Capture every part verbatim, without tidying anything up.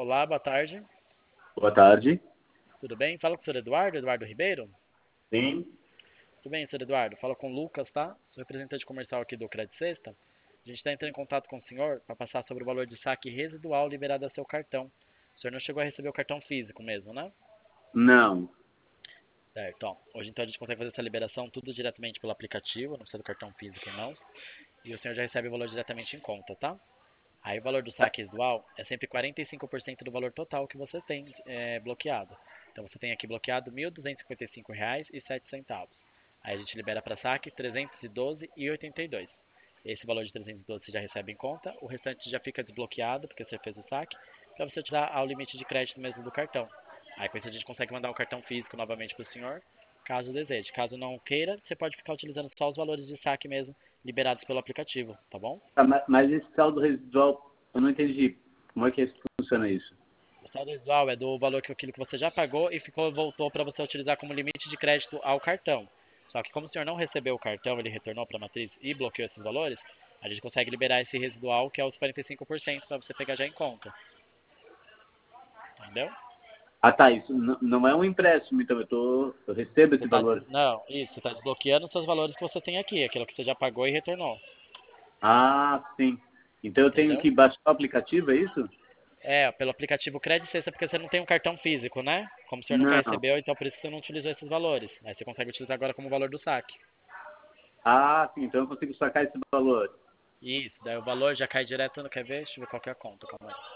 Olá, boa tarde. Boa tarde. Tudo bem? Fala com o senhor Eduardo, Eduardo Ribeiro. Sim. Tudo bem, senhor Eduardo? Fala com o Lucas, tá? Sou representante comercial aqui do Credit Sexta. A gente está entrando em contato com o senhor para passar sobre o valor de saque residual liberado a seu cartão. O senhor não chegou a receber o cartão físico mesmo, né? Não. Certo, ó. Hoje então a gente consegue fazer essa liberação tudo diretamente pelo aplicativo, não precisa do cartão físico em mãos. E o senhor já recebe o valor diretamente em conta, tá? Aí o valor do saque residual é sempre quarenta e cinco por cento do valor total que você tem é, bloqueado. Então você tem aqui bloqueado mil duzentos e cinquenta e cinco reais e sete centavos. Aí a gente libera para saque trezentos e doze reais e oitenta e dois centavos. Esse valor de trezentos e doze você já recebe em conta, o restante já fica desbloqueado porque você fez o saque, para você tirar ao limite de crédito mesmo do cartão. Aí com isso a gente consegue mandar o cartão físico novamente para o senhor, caso deseje. Caso não queira, você pode ficar utilizando só os valores de saque mesmo, liberados pelo aplicativo, tá bom? Tá, ma- mas esse saldo residual, eu não entendi. Como é que funciona isso? O saldo residual é do valor que aquilo que você já pagou e ficou voltou para você utilizar como limite de crédito ao cartão. Só que como o senhor não recebeu o cartão, ele retornou para a matriz e bloqueou esses valores, a gente consegue liberar esse residual que é os quarenta e cinco por cento para você pegar já em conta. Entendeu? Ah, tá. Isso n- não é um empréstimo, então eu, tô, eu recebo Você esse tá, valor. não, isso, você está desbloqueando os seus valores que você tem aqui, aquilo que você já pagou e retornou. Ah, sim. Então eu tenho Entendeu? que baixar o aplicativo, é isso? É, pelo aplicativo Credit Sexta, porque você não tem um cartão físico, né? Como o senhor nunca Não. recebeu, então por isso que você não utilizou esses valores. Aí você consegue utilizar agora como valor do saque. Ah, sim. Então eu consigo sacar esse valor. Isso, daí o valor já cai direto no. Quer ver? Deixa eu ver qual que é a conta, calma aí.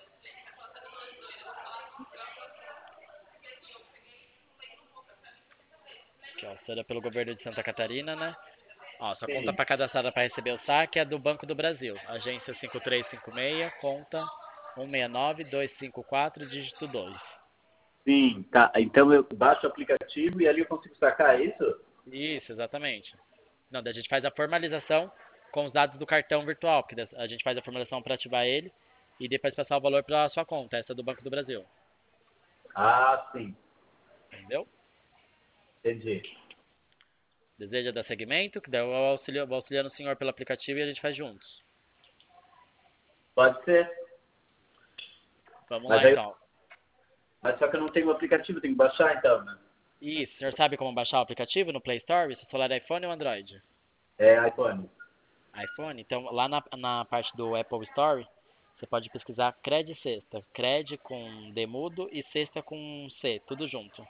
Aqui, ó, será pelo governo de Santa Catarina, né? Ó, sua conta Sim. para cadastrada para receber o saque é do Banco do Brasil. Agência cinco três cinco seis, conta um seis nove dois cinco quatro, dígito dois. Sim, tá. Então eu baixo o aplicativo e ali eu consigo sacar, é isso? Isso, exatamente. Não, daí a gente faz a formalização com os dados do cartão virtual, porque a gente faz a formalização para ativar ele e depois passar o valor para a sua conta, essa é do Banco do Brasil. Ah, sim. Entendeu? Entendi. Deseja dar segmento, que daí eu auxilio, vou auxiliando o senhor pelo aplicativo e a gente faz juntos. Pode ser. Vamos Mas lá aí, então. mas só que eu não tenho o aplicativo, tenho que baixar então, né? Isso, o senhor sabe como baixar o aplicativo no Play Store? Se o celular é iPhone ou Android? É iPhone. iPhone. Então, lá na, na parte do Apple Store, você pode pesquisar Cred Sexta. Cred com D mudo e Sexta com C, tudo junto.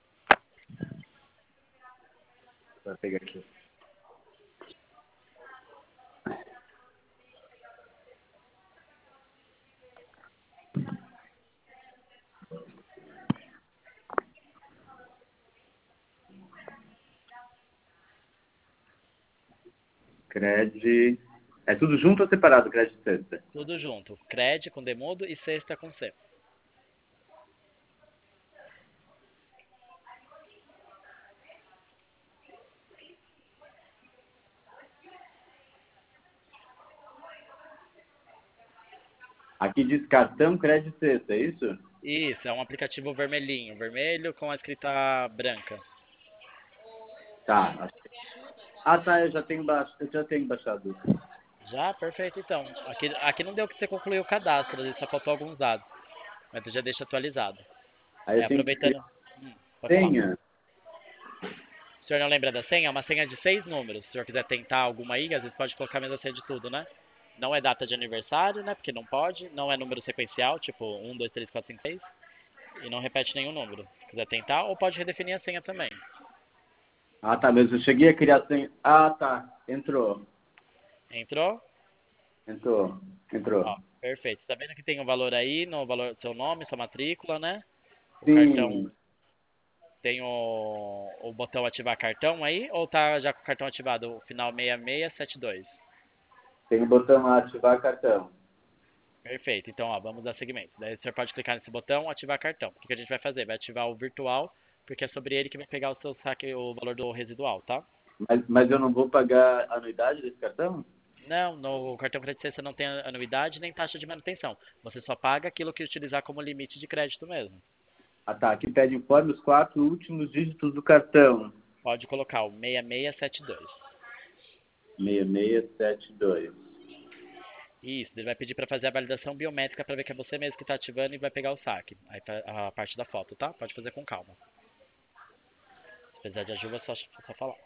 Vou pegar aqui. Cred. É tudo junto ou separado, crédito sexta? Tudo junto. Cred com D mudo e Sexta com C. Aqui diz cartão crédito sexta, é isso? Isso, é um aplicativo vermelhinho. Vermelho com a escrita branca. Tá. Ah, tá, eu já tenho baixado, eu já tenho baixado. Já? Perfeito, então. Aqui, aqui não deu que você concluir o cadastro, ali só faltou alguns dados. Mas eu já deixo atualizado. Aí É, eu tenho que criar aproveitando. Hum, pode falar. senha. O senhor não lembra da senha? É uma senha de seis números. Se o senhor quiser tentar alguma aí, às vezes pode colocar a mesma senha de tudo, né? Não é data de aniversário, né? Porque não pode. Não é número sequencial, tipo um, dois, três, quatro, cinco, seis. E não repete nenhum número. Se quiser tentar, ou pode redefinir a senha também. Ah, tá, mas eu cheguei a criar senha. Ah, tá, entrou. Entrou? Entrou, Ó, entrou. perfeito. Tá vendo que tem o valor aí, no valor, seu nome, sua matrícula, né? O cartão Sim, tem o, o botão ativar cartão aí, ou tá já com o cartão ativado, o final seis seis sete dois? tem o botão lá, ativar cartão. Perfeito. Então, ó, vamos dar seguimento. Daí o senhor pode clicar nesse botão, ativar cartão. O que que a gente vai fazer? Vai ativar o virtual, porque é sobre ele que vai pegar o seu saque, o valor do residual, tá? Mas, mas eu não vou pagar a anuidade desse cartão? Não, no cartão Credit Suisse você não tem anuidade nem taxa de manutenção. Você só paga aquilo que utilizar como limite de crédito mesmo. Ah, tá, aqui pede informe os quatro últimos dígitos do cartão. Pode colocar o seis seis sete dois. seis seis sete dois. Isso, ele vai pedir para fazer a validação biométrica para ver que é você mesmo que está ativando e vai pegar o saque. Aí a parte da foto, tá? Pode fazer com calma. Se precisar de ajuda, é só, só falar.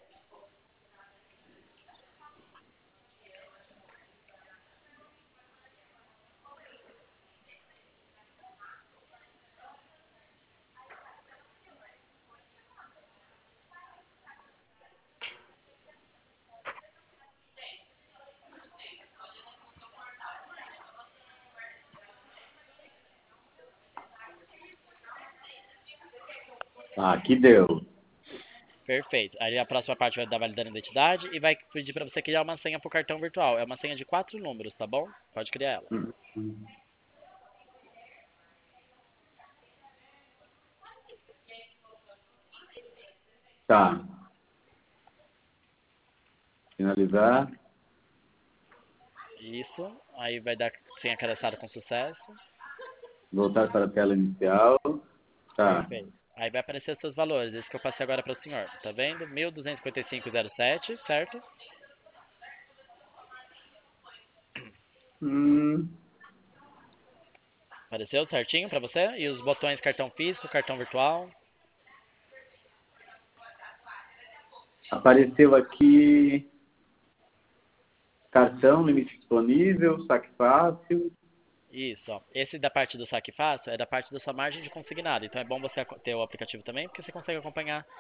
Ah, aqui deu. Perfeito. Aí a próxima parte vai dar validando a identidade e vai pedir para você criar uma senha para o cartão virtual. É uma senha de quatro números, tá bom? Pode criar ela. Hum. Tá. Finalizar. Isso. Aí vai dar senha cadastrada com sucesso. Voltar para a tela inicial. Tá. Perfeito. Aí vai aparecer os seus valores. Esse que eu passei agora para o senhor. Tá vendo? mil duzentos e cinquenta e cinco vírgula zero sete, certo? Hum. Apareceu certinho para você? E os botões cartão físico, cartão virtual? Apareceu aqui cartão, limite disponível, saque fácil. Isso, ó. Esse da parte do saque fácil é da parte da sua margem de consignado. Então é bom você ac- ter o aplicativo também, porque você consegue acompanhar